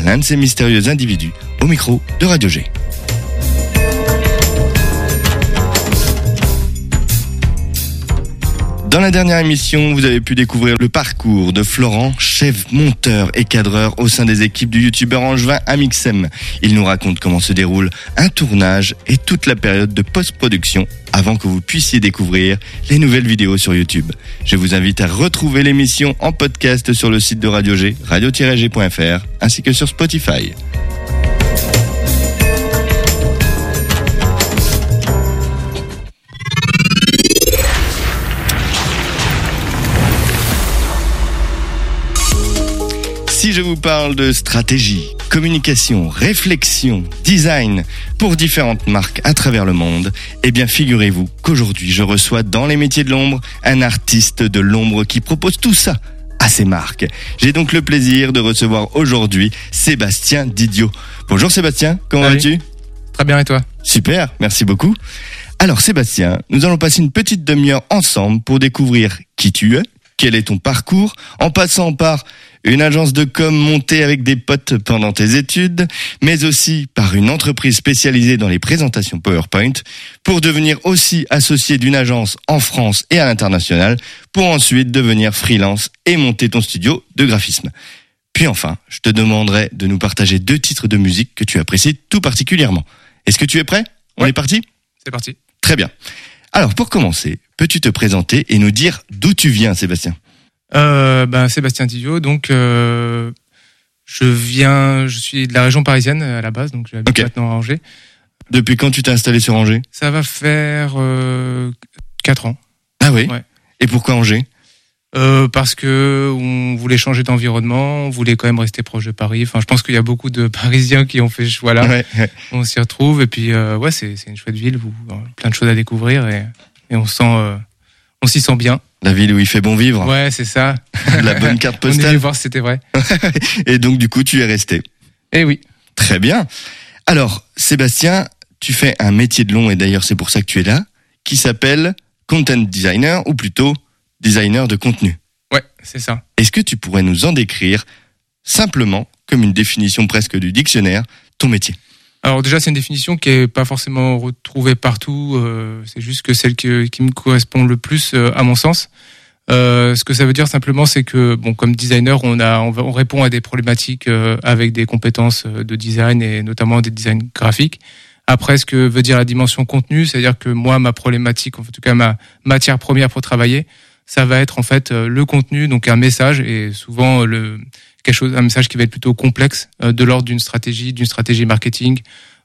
l'un de ces mystérieux individus au micro de Radio G. Dans la dernière émission, vous avez pu découvrir le parcours de Florent, chef monteur et cadreur au sein des équipes du youtubeur angevin Amixem. Il nous raconte comment se déroule un tournage et toute la période de post-production avant que vous puissiez découvrir les nouvelles vidéos sur YouTube. Je vous invite à retrouver l'émission en podcast sur le site de Radio G, radio-g.fr, ainsi que sur Spotify. Si je vous parle de stratégie, communication, réflexion, design pour différentes marques à travers le monde, eh bien figurez-vous qu'aujourd'hui je reçois dans les métiers de l'ombre un artiste de l'ombre qui propose tout ça à ses marques. J'ai donc le plaisir de recevoir aujourd'hui Sébastien Didio. Bonjour Sébastien, comment vas-tu ? Très bien et toi ? Super, merci beaucoup. Alors Sébastien, nous allons passer une petite demi-heure ensemble pour découvrir qui tu es, quel est ton parcours, en passant par une agence de com montée avec des potes pendant tes études, mais aussi par une entreprise spécialisée dans les présentations PowerPoint, pour devenir aussi associé d'une agence en France et à l'international, pour ensuite devenir freelance et monter ton studio de graphisme. Puis enfin, je te demanderai de nous partager 2 titres de musique que tu apprécies tout particulièrement. Est-ce que tu es prêt ? On est parti ? C'est parti. Très bien. Alors pour commencer, peux-tu te présenter et nous dire d'où tu viens, Sébastien ? Sébastien Didio, donc je suis de la région parisienne à la base, donc j'habite maintenant à Angers. Depuis quand tu t'es installé sur Angers ? Ça va faire 4 ans. Ah oui ? Ouais. Et pourquoi Angers ? Parce que on voulait changer d'environnement, on voulait quand même rester proche de Paris. Enfin, je pense qu'il y a beaucoup de Parisiens qui ont fait ce choix-là. Ouais. On s'y retrouve et puis c'est une chouette ville où plein de choses à découvrir et on s'y sent bien. La ville où il fait bon vivre. Ouais, c'est ça. La bonne carte On est postale. allé voir si c'était vrai. Et donc, du coup, tu es resté. Eh oui. Très bien. Alors, Sébastien, tu fais un métier de long, et d'ailleurs, c'est pour ça que tu es là, qui s'appelle content designer, ou plutôt designer de contenu. Ouais, c'est ça. Est-ce que tu pourrais nous en décrire simplement, comme une définition presque du dictionnaire, ton métier ? Alors déjà, c'est une définition qui est pas forcément retrouvée partout. C'est juste que celle qui me correspond le plus à mon sens. Ce que ça veut dire simplement, c'est que comme designer, on répond à des problématiques avec des compétences de design et notamment des designs graphiques. Après, ce que veut dire la dimension contenu, c'est-à-dire que moi, ma problématique, en tout cas ma matière première pour travailler, ça va être en fait le contenu, donc un message et souvent un message qui va être plutôt complexe, de l'ordre d'une stratégie marketing,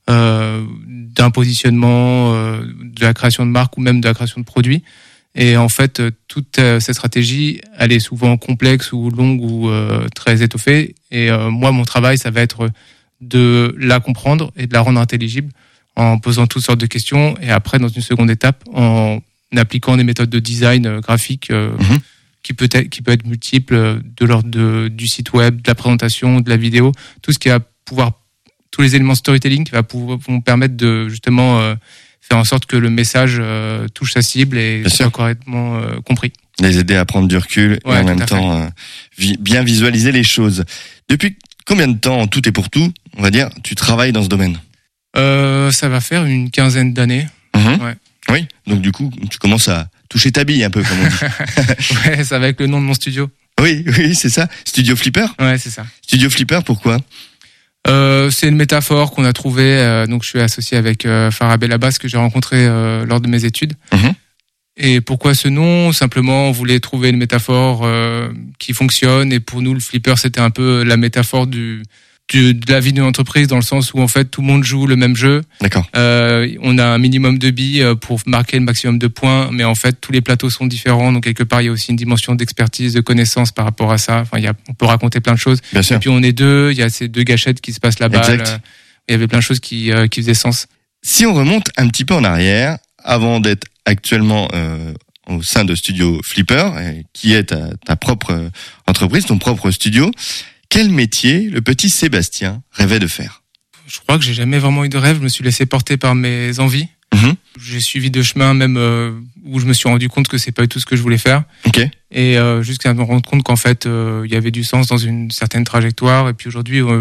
d'un positionnement, de la création de marque ou même de la création de produits. Et en fait, toute cette stratégie, elle est souvent complexe ou longue ou très étoffée. Et moi, mon travail, ça va être de la comprendre et de la rendre intelligible en posant toutes sortes de questions. Et après, dans une seconde étape, en appliquant des méthodes de design graphique qui peut être multiple, de l'ordre du site web, de la présentation, de la vidéo, tout ce qui va pouvoir, tous les éléments storytelling qui vont permettre de justement faire en sorte que le message touche sa cible et soit correctement compris. Les aider à prendre du recul et en même temps bien visualiser les choses. Depuis combien de temps, en tout et pour tout, on va dire, tu travailles dans ce domaine ? Ça va faire une 15aine d'années. Ouais. Oui, donc du coup, tu commences à toucher ta bille un peu, comme on dit. Ouais, ça va avec le nom de mon studio. Oui, c'est ça. Studio Flipper ? Ouais, c'est ça. Studio Flipper, pourquoi ? C'est une métaphore qu'on a trouvée. Donc, je suis associé avec Farah Bellabas que j'ai rencontré lors de mes études. Et pourquoi ce nom ? Simplement, on voulait trouver une métaphore qui fonctionne. Et pour nous, le flipper, c'était un peu la métaphore de la vie d'une entreprise, dans le sens où en fait tout le monde joue le même jeu. D'accord. On a un minimum de billes pour marquer le maximum de points, mais en fait tous les plateaux sont différents, donc quelque part il y a aussi une dimension d'expertise, de connaissance par rapport à ça. Enfin, on peut raconter plein de choses. Bien sûr. Et puis on est deux, il y a ces 2 gâchettes qui se passent là-bas. Il y avait plein de choses qui faisaient sens. Si on remonte un petit peu en arrière, avant d'être actuellement au sein de Studio Flipper, qui est ta propre entreprise, ton propre studio, quel métier le petit Sébastien rêvait de faire ? Je crois que j'ai jamais vraiment eu de rêve. Je me suis laissé porter par mes envies. J'ai suivi de chemin même où je me suis rendu compte que c'est pas du tout ce que je voulais faire. Okay. Et jusqu'à me rendre compte qu'en fait il y avait du sens dans une certaine trajectoire. Et puis aujourd'hui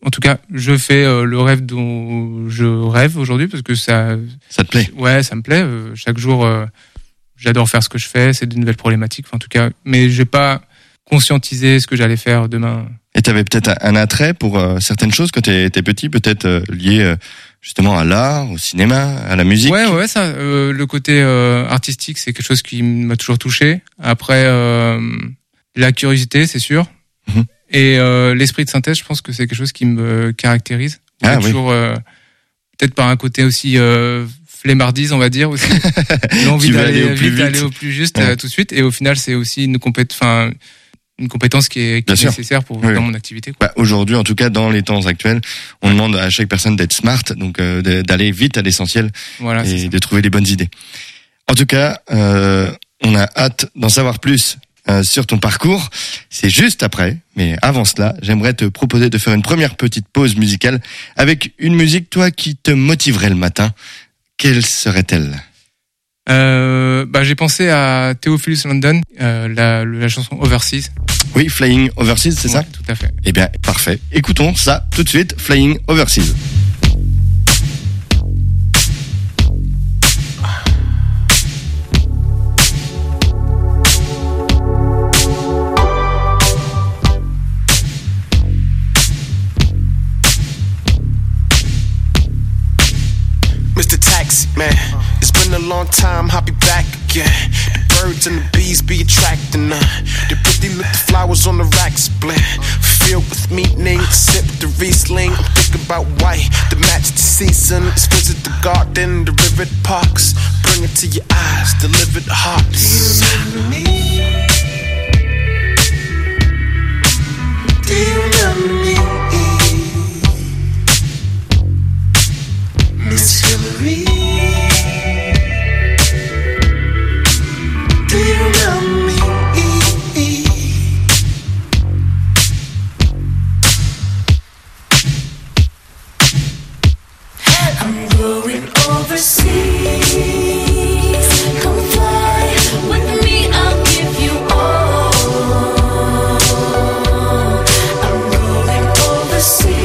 en tout cas, je fais le rêve dont je rêve aujourd'hui parce que ça te plaît. Ouais, ça me plaît. Chaque jour, j'adore faire ce que je fais. C'est de nouvelles problématiques, en tout cas. Mais j'ai pas conscientisé ce que j'allais faire demain. Et t'avais peut-être un attrait pour certaines choses quand t'étais petit, peut-être lié justement à l'art, au cinéma, à la musique. Ouais, ça. Le côté artistique, c'est quelque chose qui m'a toujours touché. Après, la curiosité, c'est sûr. Mm-hmm. Et l'esprit de synthèse, je pense que c'est quelque chose qui me caractérise. Toujours, peut-être par un côté aussi flemmardise, on va dire aussi. L'envie d'aller au plus juste tout de suite. Et au final, c'est aussi une compétence qui est nécessaire pour dans mon activité. Bah, aujourd'hui, en tout cas, dans les temps actuels, on demande à chaque personne d'être smart, donc d'aller vite à l'essentiel et de trouver les bonnes idées. En tout cas, on a hâte d'en savoir plus sur ton parcours. C'est juste après, mais avant cela, j'aimerais te proposer de faire une première petite pause musicale avec une musique, toi, qui te motiverait le matin. Quelle serait-elle ? J'ai pensé à Theophilus London, la chanson Overseas. Oui, Flying Overseas, c'est ça ? Tout à fait. Eh bien, parfait. Écoutons ça tout de suite, Flying Overseas. Mr. Taxi Man, it's been a long time, I'll be back again. The birds and the bees be attracting the pretty little flowers on the racks blend. Filled with meaning, sip the Riesling. I'm thinking about white, the match the season. Let's visit the garden, the river, the parks. Bring it to your eyes, deliver the hearts. Do you remember me? Do you remember me? Miss Hillary, do you remember me? I'm going overseas. Come fly with me, I'll give you all. I'm going overseas.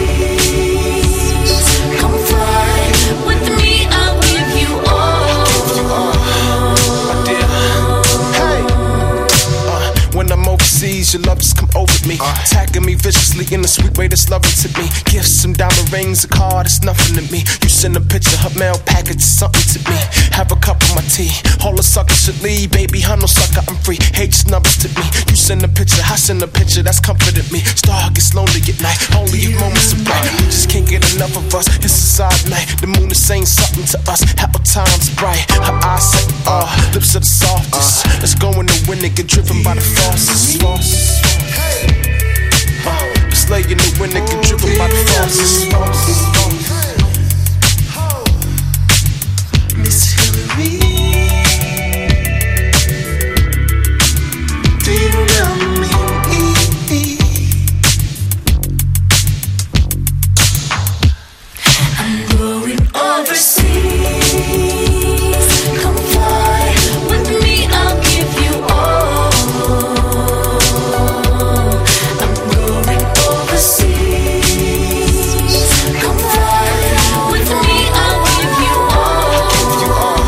Your love just come over me, attacking me viciously in a sweet way that's loving to me. Gifts, some diamond rings, a car that's nothing to me. You send a picture, her mail package is something to me. Have a cup of my tea, all the suckers should leave. Baby, I'm no sucker, I'm free. Hate just numbers to me. You send a picture, I send a picture, that's comforted me. Star gets lonely at night, only if moments are bright. We just can't get enough of us, it's a side night. The moon is saying something to us, how time's bright. Her eyes say, lips are the softest. Let's go in the wind and get driven by the faucets. Just lay in the wind and get driven by the faucets. Miss Hillary, do you remember me? I'm going overseas. Come fly with me, I'll give you all. I'm going overseas. Come fly with me, I'll give you all.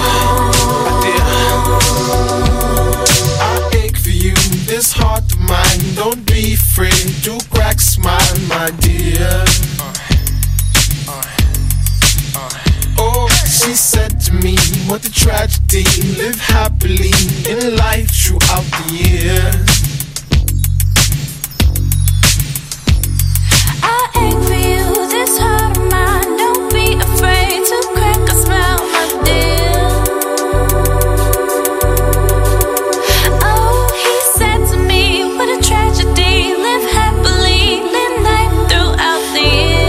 I ache for you, this heart of mine. Don't be afraid to crack smile, my dear. Oh, she said to me, what a tragedy. Live happily in life throughout the years. I ache for you, this heart of mine. Don't be afraid to crack a smile, my dear. Oh, he said to me, what a tragedy. Live happily, live life throughout the years.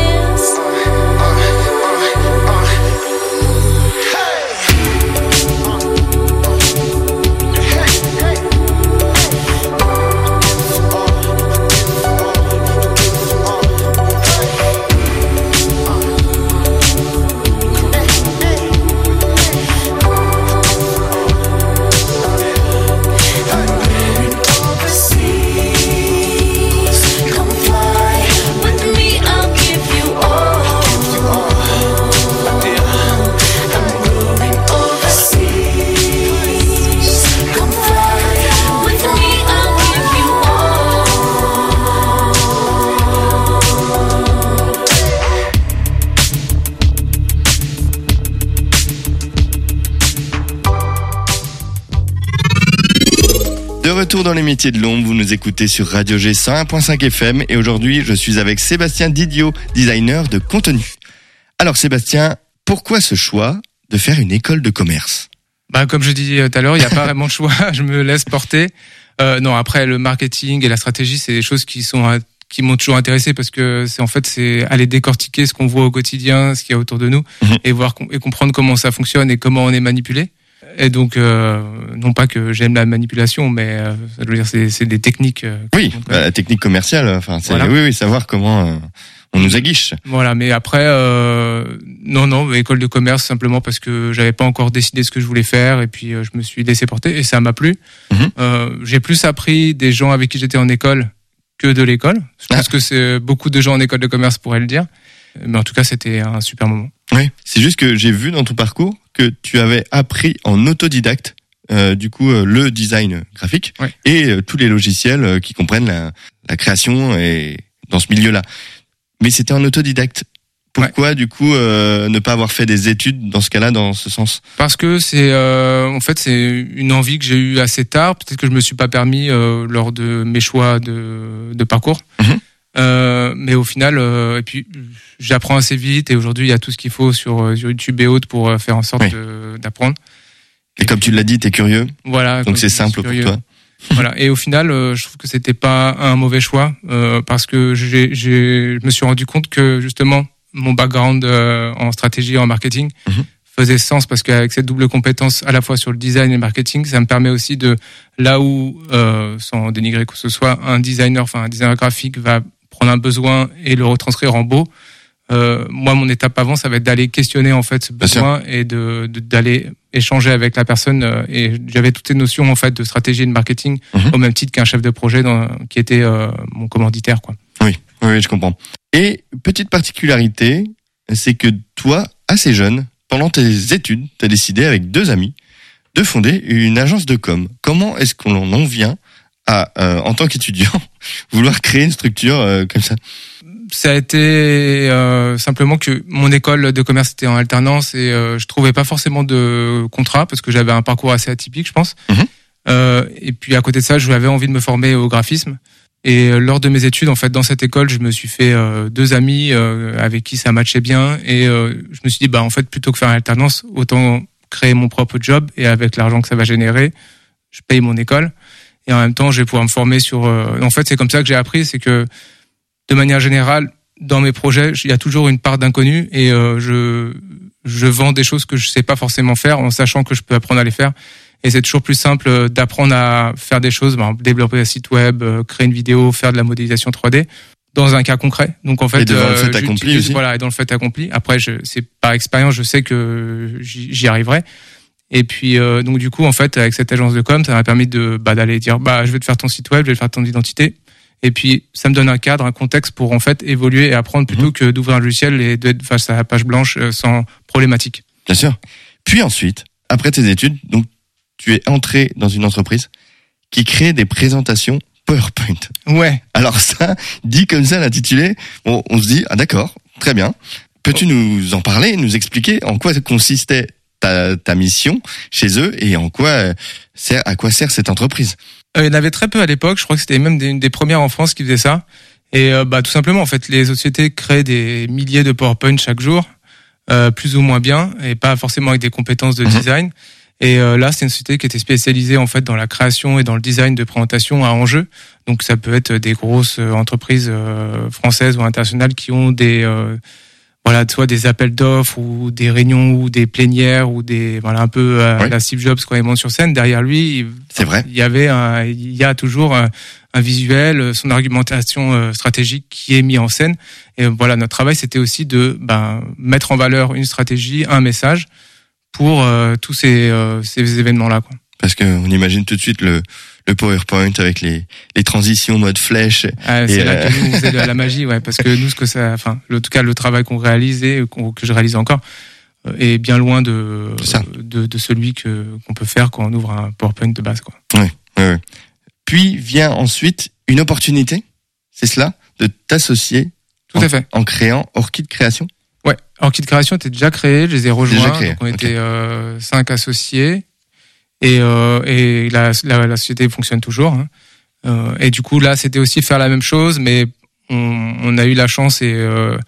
retour dans les métiers de l'ombre, vous nous écoutez sur Radio G 101.5 FM et aujourd'hui je suis avec Sébastien Didiot, designer de contenu. Alors Sébastien, pourquoi ce choix de faire une école de commerce ? Comme je disais tout à l'heure, il n'y a pas vraiment de choix, je me laisse porter. Non, après le marketing et la stratégie, c'est des choses qui m'ont toujours intéressé parce que c'est aller décortiquer ce qu'on voit au quotidien, ce qu'il y a autour de nous et comprendre comment ça fonctionne et comment on est manipulé. Et donc, non pas que j'aime la manipulation, mais ça veut dire c'est des techniques. Oui, la technique commerciale. Voilà. Oui, savoir comment on nous aguiche. Voilà, mais après, non, école de commerce simplement parce que j'avais pas encore décidé ce que je voulais faire et puis je me suis laissé porter et ça m'a plu. J'ai plus appris des gens avec qui j'étais en école que de l'école. Je pense que c'est beaucoup de gens en école de commerce pourraient le dire, mais en tout cas, c'était un super moment. Oui, c'est juste que j'ai vu dans ton parcours que tu avais appris en autodidacte, le design graphique et tous les logiciels qui comprennent la création et dans ce milieu-là. Mais c'était en autodidacte. Pourquoi, ne pas avoir fait des études dans ce cas-là, dans ce sens ? Parce que c'est une envie que j'ai eue assez tard. Peut-être que je me suis pas permis lors de mes choix de parcours. Mais au final, et puis j'apprends assez vite et aujourd'hui il y a tout ce qu'il faut sur YouTube et autres pour faire en sorte d'apprendre. Et comme tu l'as dit, t'es curieux. Voilà. Donc c'est simple pour toi. Voilà. Et au final, je trouve que c'était pas un mauvais choix parce que je me suis rendu compte que justement mon background en stratégie et en marketing faisait sens parce qu'avec cette double compétence à la fois sur le design et le marketing, ça me permet aussi de là où sans dénigrer quoi que ce soit, un designer graphique va prendre un besoin et le retranscrire en beau. Moi, mon étape avant, ça va être d'aller questionner en fait ce besoin et d'aller échanger avec la personne. Et j'avais toutes ces notions en fait de stratégie et de marketing au même titre qu'un chef de projet qui était mon commanditaire, quoi. Oui, je comprends. Et petite particularité, c'est que toi, assez jeune, pendant tes études, tu as décidé avec 2 amis de fonder une agence de com. Comment est-ce qu'on en vient à, en tant qu'étudiant, vouloir créer une structure comme ça ? Ça a été simplement que mon école de commerce était en alternance et je trouvais pas forcément de contrat parce que j'avais un parcours assez atypique, je pense. Et puis à côté de ça, j'avais envie de me former au graphisme. Et lors de mes études, en fait, dans cette école, je me suis fait 2 amis avec qui ça matchait bien et je me suis dit, en fait, plutôt que faire une alternance, autant créer mon propre job et avec l'argent que ça va générer, je paye mon école et en même temps, je vais pouvoir me former sur. En fait, c'est comme ça que j'ai appris, c'est que de manière générale, dans mes projets, il y a toujours une part d'inconnu et je vends des choses que je sais pas forcément faire en sachant que je peux apprendre à les faire. Et c'est toujours plus simple d'apprendre à faire des choses, développer un site web, créer une vidéo, faire de la modélisation 3D dans un cas concret. Donc en fait, et dans le fait accompli aussi. Voilà, et dans le fait accompli. Après, c'est par expérience, je sais que j'y arriverai. Et puis donc du coup, en fait, avec cette agence de com, ça m'a permis d'aller dire, je vais te faire ton site web, je vais te faire ton identité. Et puis, ça me donne un cadre, un contexte pour en fait évoluer et apprendre plutôt que d'ouvrir un logiciel et d'être face à la page blanche sans problématique. Bien sûr. Puis ensuite, après tes études, donc tu es entré dans une entreprise qui crée des présentations PowerPoint. Ouais. Alors ça, dit comme ça, l'intitulé, on se dit, d'accord, très bien. Peux-tu nous en parler, nous expliquer en quoi consistait ta mission chez eux et à quoi sert cette entreprise? Il y en avait très peu à l'époque. Je crois que c'était même une des premières en France qui faisait ça. Et tout simplement, en fait, les sociétés créent des milliers de PowerPoint chaque jour, plus ou moins bien, et pas forcément avec des compétences de design. Et là, c'est une société qui était spécialisée en fait dans la création et dans le design de présentation à enjeu. Donc, ça peut être des grosses entreprises françaises ou internationales qui ont soit des appels d'offres ou des réunions ou des plénières ou un peu la Steve Jobs quand il monte sur scène. Derrière lui, c'est vrai. Il y a toujours un visuel, son argumentation stratégique qui est mis en scène. Et voilà, notre travail, c'était aussi de mettre en valeur une stratégie, un message pour tous ces événements-là, quoi. Parce qu'on imagine tout de suite le PowerPoint avec les transitions mode flèche. C'est là que nous, on faisait de la magie, ouais, parce que nous, en tout cas, le travail qu'on réalisait, que je réalise encore, est bien loin de celui qu'on peut faire quand on ouvre un PowerPoint de base, quoi. Ouais. Puis vient ensuite une opportunité, c'est cela, de t'associer. Tout à fait. En créant Orchid Création. Ouais, Orchid Création était déjà créé, je les ai rejoints, donc on était 5 associés. Et la société fonctionne toujours. Hein. Et du coup, là, c'était aussi faire la même chose, mais on a eu la chance et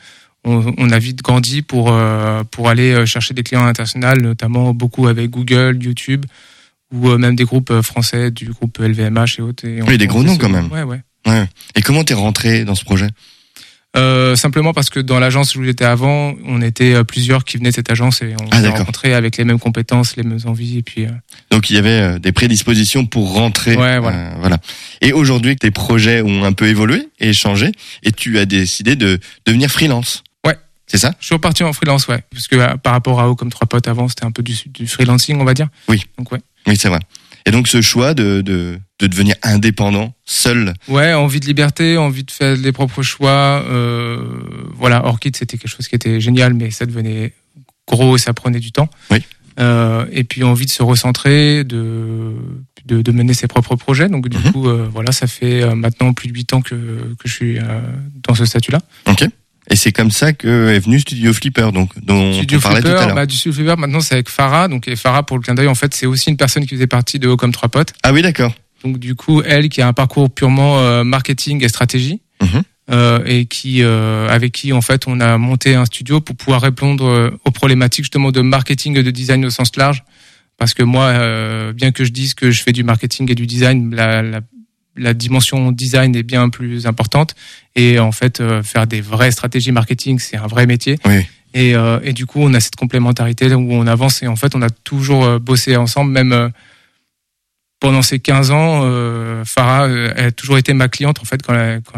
on a vite grandi pour aller chercher des clients internationaux, notamment beaucoup avec Google, YouTube, ou même des groupes français, du groupe LVMH et autres. Oui, des gros noms quand même. Ouais. Et comment t'es rentré dans ce projet ? Simplement parce que dans l'agence où j'étais avant, on était plusieurs qui venaient de cette agence et on s'est rencontrés avec les mêmes compétences, les mêmes envies et puis. Donc il y avait des prédispositions pour rentrer. Ouais, voilà. Voilà. Et aujourd'hui, tes projets ont un peu évolué et changé, et tu as décidé de devenir freelance. Ouais. C'est ça ? Je suis reparti en freelance, ouais, parce que par rapport à comme 3 potes avant, c'était un peu du freelancing, on va dire. Oui. Donc ouais. Oui, c'est vrai. Et donc ce choix de devenir indépendant, seul. Ouais, envie de liberté, envie de faire les propres choix. Voilà, Orchid, c'était quelque chose qui était génial, mais ça devenait gros et ça prenait du temps. Oui. Et puis envie de se recentrer, de mener ses propres projets. Donc du coup, voilà, ça fait maintenant plus de 8 ans que je suis dans ce statut-là. Ok. Et c'est comme ça que est venu Studio Flipper, donc dont Studio on parlait Flipper, tout à l'heure. Du Studio Flipper, maintenant c'est avec Farah. Donc et Farah, pour le clin d'œil, en fait, c'est aussi une personne qui faisait partie de Haut comme 3 potes. Ah oui, d'accord. Donc du coup, elle qui a un parcours purement marketing et stratégie, et qui avec qui en fait on a monté un studio pour pouvoir répondre aux problématiques justement de marketing et de design au sens large. Parce que moi, bien que je dise que je fais du marketing et du design, la dimension design est bien plus importante. Et en fait, faire des vraies stratégies marketing, c'est un vrai métier. Oui. Et du coup, on a cette complémentarité où on avance et en fait, on a toujours bossé ensemble, même pendant ces 15 ans. Farah, elle a toujours été ma cliente en fait quand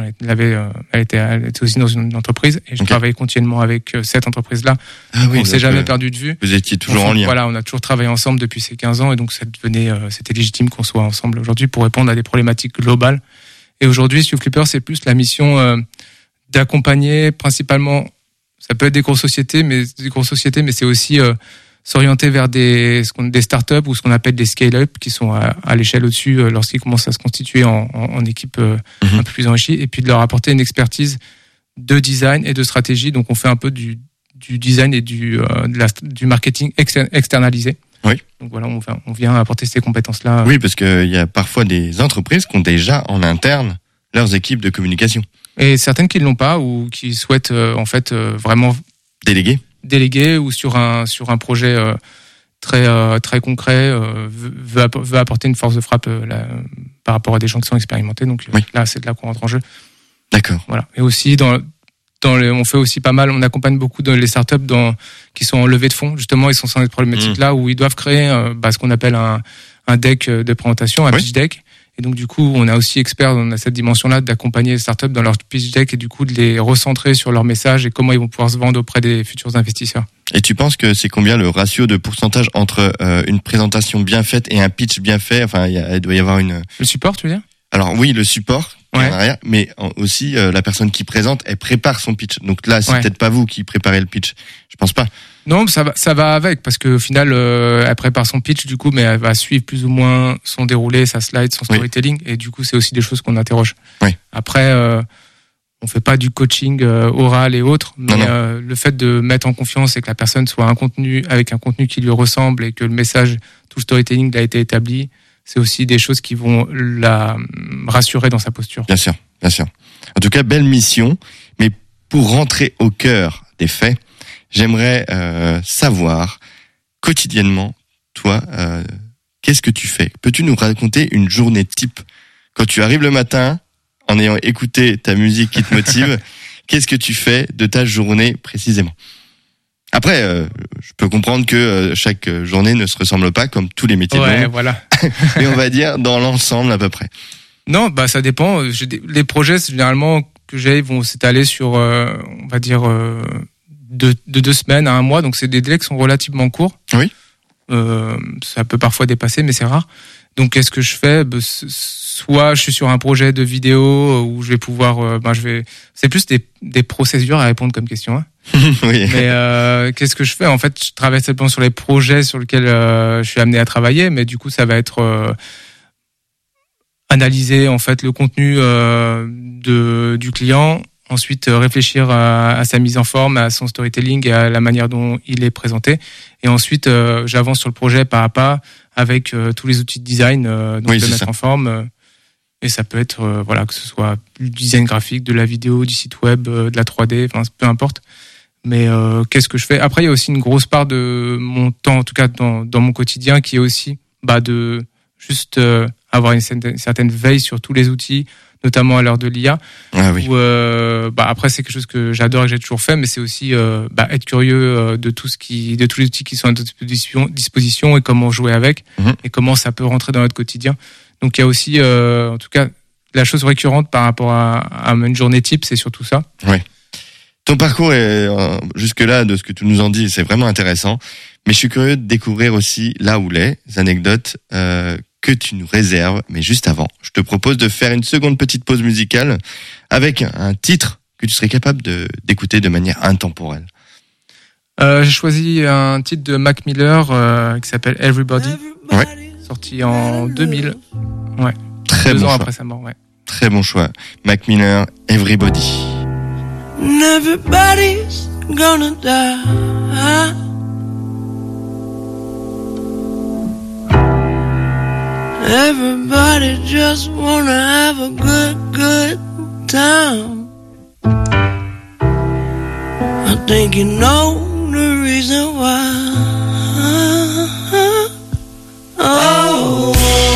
elle était aussi dans une entreprise et je travaillais continuellement avec cette entreprise-là. Ah oui, on s'est jamais perdu de vue. Vous étiez toujours en lien. Voilà, on a toujours travaillé ensemble depuis ces 15 ans et donc c'était légitime qu'on soit ensemble aujourd'hui pour répondre à des problématiques globales. Et aujourd'hui, Studio Flipper, c'est plus la mission d'accompagner principalement, ça peut être des grosses sociétés, mais c'est aussi s'orienter vers des startups ou ce qu'on appelle des scale-up qui sont à l'échelle au-dessus lorsqu'ils commencent à se constituer en équipe un peu plus enrichie et puis de leur apporter une expertise de design et de stratégie. Donc on fait un peu du design et du marketing externalisé. Oui. Donc voilà, on vient apporter ces compétences-là. Oui, parce qu'il y a parfois des entreprises qui ont déjà en interne leurs équipes de communication. Et certaines qui ne l'ont pas ou qui souhaitent vraiment déléguer ou sur un projet très concret veut apporter une force de frappe par rapport à des gens qui sont expérimentés. Donc là, c'est de là qu'on rentre en jeu. D'accord. Voilà. Et aussi on fait aussi pas mal, on accompagne beaucoup les startups qui sont en levée de fonds. Justement, ils sont dans cette problématique-là où ils doivent créer ce qu'on appelle un deck de présentation, un pitch deck. Et donc, du coup, on a cette dimension-là d'accompagner les startups dans leur pitch deck et du coup, de les recentrer sur leur message et comment ils vont pouvoir se vendre auprès des futurs investisseurs. Et tu penses que c'est combien le ratio de pourcentage entre une présentation bien faite et un pitch bien fait? Enfin, il doit y avoir Le support, tu veux dire? Alors oui, le support, en arrière, mais aussi la personne qui présente, elle prépare son pitch. Donc là, c'est peut-être pas vous qui préparez le pitch. Je pense pas. Non, ça va avec, parce qu'au final, elle prépare son pitch, du coup, mais elle va suivre plus ou moins son déroulé, sa slide, son storytelling, et du coup, c'est aussi des choses qu'on interroge. Oui. Après, on fait pas du coaching oral et autres, mais le fait de mettre en confiance et que la personne soit avec un contenu qui lui ressemble et que le message, tout le storytelling a été établi, c'est aussi des choses qui vont la rassurer dans sa posture. Bien sûr, bien sûr. En tout cas, belle mission, mais pour rentrer au cœur des faits, j'aimerais savoir quotidiennement, toi, qu'est-ce que tu fais? Peux-tu nous raconter une journée type quand tu arrives le matin, en ayant écouté ta musique qui te motive? Qu'est-ce que tu fais de ta journée précisément? Après, je peux comprendre que chaque journée ne se ressemble pas comme tous les métiers. Ouais, voilà. Mais on va dire dans l'ensemble à peu près. Non, ça dépend. Les projets généralement que j'ai vont s'étaler sur, on va dire, de 2 semaines à 1 mois. Donc c'est des délais qui sont relativement courts. Oui. Ça peut parfois dépasser, mais c'est rare. Donc qu'est-ce que je fais? Soit je suis sur un projet de vidéo où je vais pouvoir, c'est plus des procédures à répondre comme question. Hein. Oui. Mais qu'est-ce que je fais? En fait, je travaille simplement sur les projets sur lesquels je suis amené à travailler, mais du coup, ça va être analyser en fait le contenu du client, ensuite réfléchir à sa mise en forme, à son storytelling et à la manière dont il est présenté, et ensuite j'avance sur le projet pas à pas avec tous les outils de design, donc Oui, de c'est mettre ça. en forme. Et ça peut être, voilà, que ce soit du design graphique, de la vidéo, du site web, de la 3D, enfin, peu importe. Mais qu'est-ce que je fais? Après, il y a aussi une grosse part de mon temps, en tout cas dans mon quotidien, qui est aussi de juste avoir une certaine veille sur tous les outils, notamment à l'heure de l'IA. Ah oui. Où, après, c'est quelque chose que j'adore et que j'ai toujours fait, mais c'est aussi être curieux de tous les outils qui sont à notre disposition et comment jouer avec et comment ça peut rentrer dans notre quotidien. Donc il y a aussi, en tout cas, la chose récurrente par rapport à une journée type, c'est surtout ça. Ouais. Ton parcours est jusque-là, de ce que tu nous en dis, c'est vraiment intéressant. Mais je suis curieux de découvrir aussi là où les anecdotes que tu nous réserves. Mais juste avant, je te propose de faire une seconde petite pause musicale avec un titre que tu serais capable d'écouter de manière intemporelle. J'ai choisi un titre de Mac Miller qui s'appelle Everybody, Ouais. sorti en 2000. Ouais. Très 2 bon ans choix. après sa mort, ouais. Très bon choix. Mac Miller, Everybody. And everybody's gonna die. Everybody just wanna have a good time. I think you know the reason why. Oh.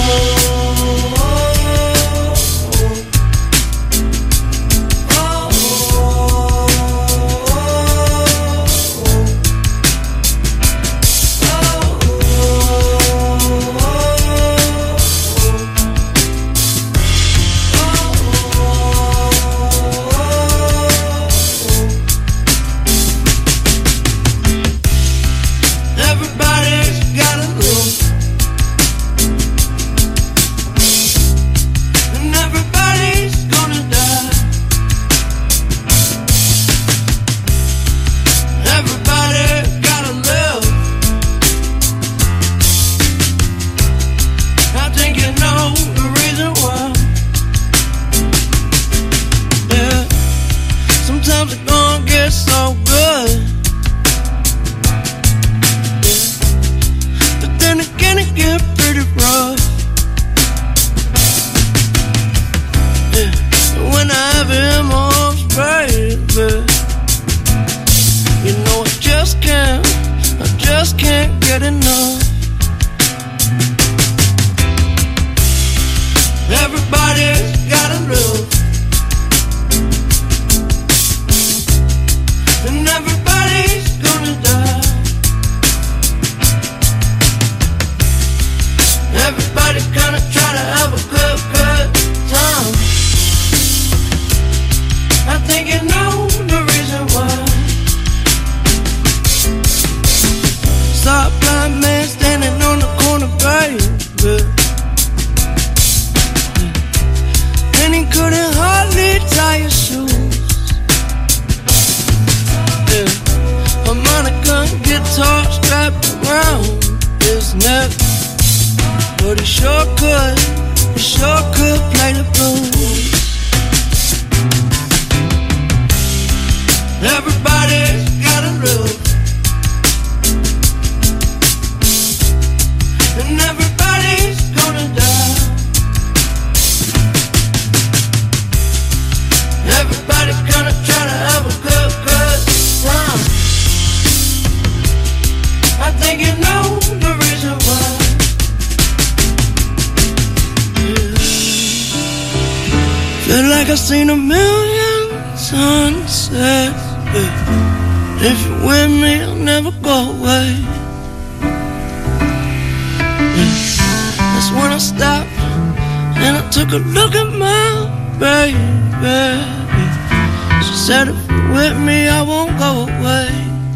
Everybody's got a rule, and everybody's gonna die. Everybody gotta live. I think you know the reason why. Yeah, sometimes it's gonna get so good. Then again it get pretty rough. Yeah. When I have it in my arms, baby, you know I just can't get enough. Everybody's gotta live, and everybody's gonna die. Everybody's gonna try to have a good time. I think you know the reason why. Saw a blind man standing on the corner, baby, and he couldn't hardly tie his shoes. Yeah. Harmonica and guitar strapped around his neck, but he sure could play the blues. Everybody's gotta live, and everybody's gonna die. Everybody's gonna try to have a good time. I think you know the reason why. Feel like I've seen a million sunsets. If you're with me, I'll never go away. That's when I stopped and I took a look at my baby. She said if you're with me, I won't go away.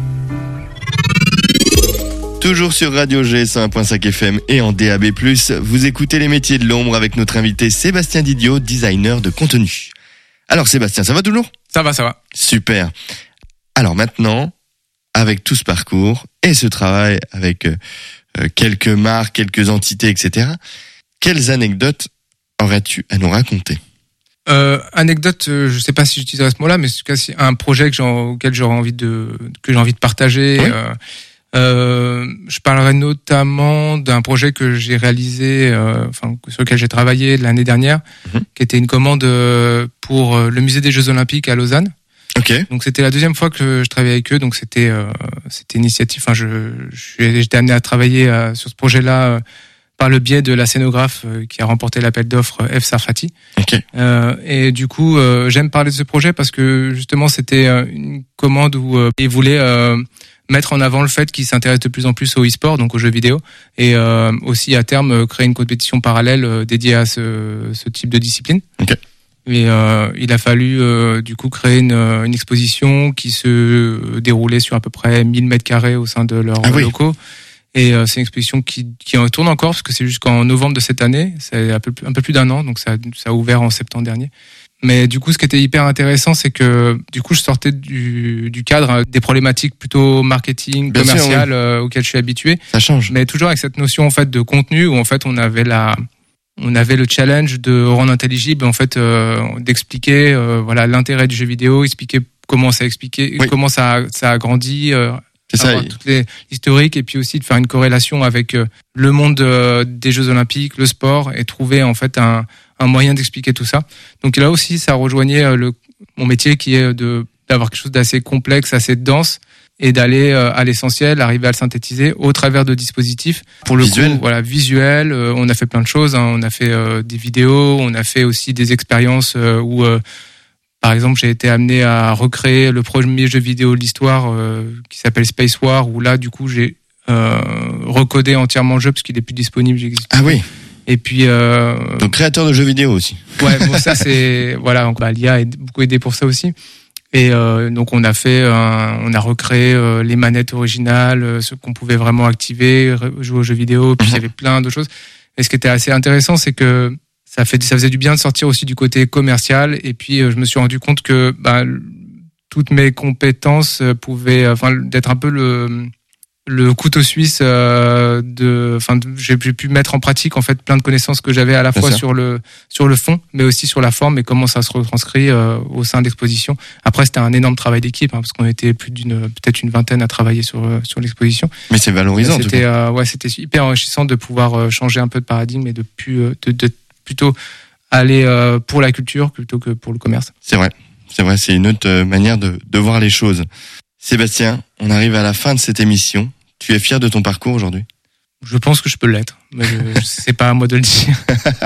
Toujours sur Radio G 101.5 FM et en DAB+, vous écoutez les métiers de l'ombre avec notre invité Sébastien Didiot, designer de contenu. Alors Sébastien, ça va toujours ? Ça va. Super. Alors maintenant, avec tout ce parcours et ce travail avec quelques marques, quelques entités, etc., quelles anecdotes aurais-tu à nous raconter ? Anecdote, je sais pas si j'utiliserai ce mot-là, mais en tout cas, un projet que j'ai envie de partager. Oui. Je parlerai notamment d'un projet que j'ai réalisé, sur lequel j'ai travaillé l'année dernière, qui était une commande pour le musée des Jeux Olympiques à Lausanne. Ok. Donc c'était la deuxième fois que je travaillais avec eux, donc c'était une initiative. Enfin, j'étais amené à travailler sur ce projet-là par le biais de la scénographe qui a remporté l'appel d'offres F. Sarfati. Ok. Et du coup, j'aime parler de ce projet parce que justement c'était une commande où ils voulaient mettre en avant le fait qu'ils s'intéressent de plus en plus au e-sport, donc aux jeux vidéo, et aussi à terme créer une compétition parallèle dédiée à ce type de discipline. Ok. Et il a fallu du coup créer une exposition qui se déroulait sur à peu près 1000 mètres carrés au sein de leurs locaux. Et c'est une exposition qui tourne encore parce que c'est jusqu'en novembre de cette année. C'est un peu plus d'un an, donc ça a ouvert en septembre dernier. Mais du coup, ce qui était hyper intéressant, c'est que du coup, je sortais du cadre des problématiques plutôt marketing, bien commercial, sûr, oui. auxquelles je suis habitué. Ça change. Mais toujours avec cette notion en fait de contenu où en fait on avait le challenge de rendre intelligible, en fait, d'expliquer l'intérêt du jeu vidéo, expliquer comment ça a grandi, c'est ça. Toutes les historiques, et puis aussi de faire une corrélation avec le monde des Jeux Olympiques, le sport, et trouver en fait un moyen d'expliquer tout ça. Donc là aussi, ça rejoignait mon métier qui est d'avoir quelque chose d'assez complexe, assez dense, et d'aller à l'essentiel, arriver à le synthétiser au travers de dispositifs. Pour le visuel. coup, visuel, on a fait plein de choses, hein. On a fait des vidéos, on a fait aussi des expériences où, par exemple, j'ai été amené à recréer le premier jeu vidéo de l'histoire qui s'appelle Space War, où là, du coup, j'ai recodé entièrement le jeu parce qu'il est plus disponible. Ah oui. Et puis donc créateur de jeux vidéo aussi. Ouais, bon, ça c'est donc l'IA a beaucoup aidé pour ça aussi. Et donc on a recréé les manettes originales, ce qu'on pouvait vraiment activer, jouer aux jeux vidéo. Puis il y avait plein de choses. Et ce qui était assez intéressant, c'est que ça faisait du bien de sortir aussi du côté commercial. Et puis je me suis rendu compte que toutes mes compétences pouvaient, d'être un peu le couteau suisse j'ai pu mettre en pratique en fait plein de connaissances que j'avais à la fois sur le fond, mais aussi sur la forme et comment ça se retranscrit au sein d'expositions. Après, c'était un énorme travail d'équipe, parce qu'on était peut-être une vingtaine à travailler sur l'exposition. Mais c'est valorisant. C'était hyper enrichissant de pouvoir changer un peu de paradigme et de plutôt aller pour la culture plutôt que pour le commerce. C'est vrai, c'est une autre manière de voir les choses. Sébastien, on arrive à la fin de cette émission. Tu es fier de ton parcours aujourd'hui ? Je pense que je peux l'être, mais c'est pas à moi de le dire.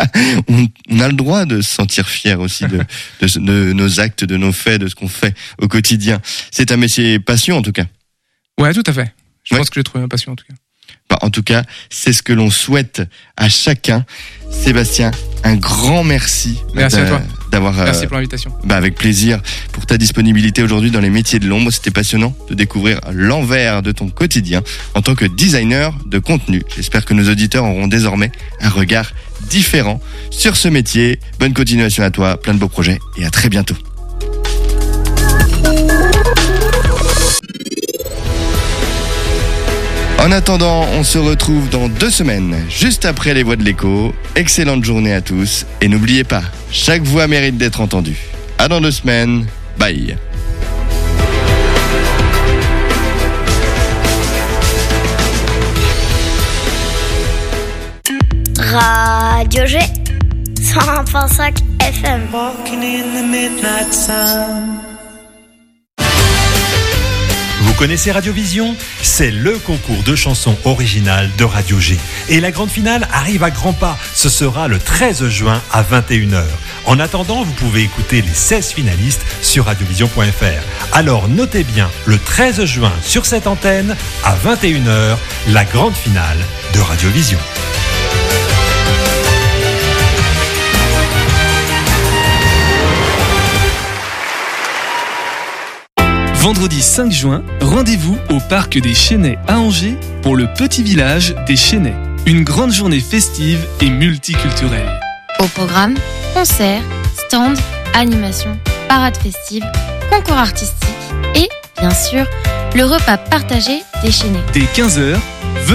On a le droit de se sentir fier aussi de nos actes, de nos faits, de ce qu'on fait au quotidien. C'est un métier passion en tout cas. Ouais, tout à fait. Je pense que j'ai trouvé ma passion en tout cas. En tout cas, c'est ce que l'on souhaite à chacun. Sébastien, un grand merci. Merci à toi. Merci pour l'invitation. Avec plaisir pour ta disponibilité aujourd'hui dans les métiers de l'ombre. C'était passionnant de découvrir l'envers de ton quotidien en tant que designer de contenu. J'espère que nos auditeurs auront désormais un regard différent sur ce métier. Bonne continuation à toi, plein de beaux projets et à très bientôt. En attendant, on se retrouve dans 2 semaines, juste après les voix de l'écho. Excellente journée à tous. Et n'oubliez pas, chaque voix mérite d'être entendue. À dans 2 semaines. Bye. Radio G 101.5 FM. Walking in the midnight sun. Vous connaissez Radiovision ? C'est le concours de chansons originales de Radio G. Et la grande finale arrive à grands pas. Ce sera le 13 juin à 21h. En attendant, vous pouvez écouter les 16 finalistes sur radiovision.fr. Alors notez bien, le 13 juin sur cette antenne, à 21h, la grande finale de Radiovision. Vendredi 5 juin, rendez-vous au Parc des Chênaies à Angers pour le petit village des Chênaies. Une grande journée festive et multiculturelle. Au programme, concerts, stands, animations, parades festives, concours artistiques et, bien sûr, le repas partagé des Chênaies. Dès 15h,